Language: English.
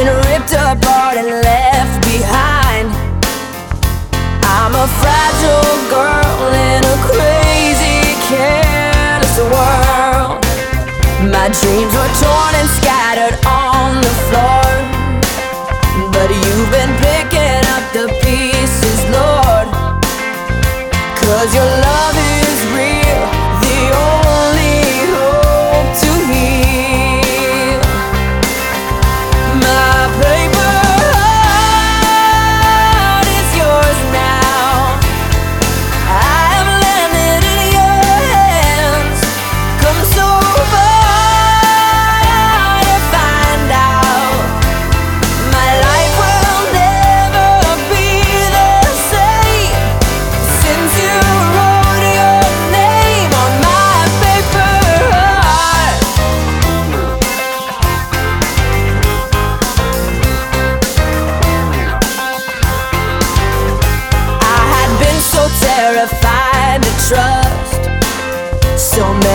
been ripped apart and left behind. I'm a fragile girl in a crazy, careless world. My dreams were torn and scattered on the floor, but you've been picking up the pieces, Lord. 'Cause your love is real, the only hope to heal. My paper heart is yours now. I have landed in your hands. Come so far to find out my life will never be the same since you wrote your name on my paper heart. I had been so terrified to trust so many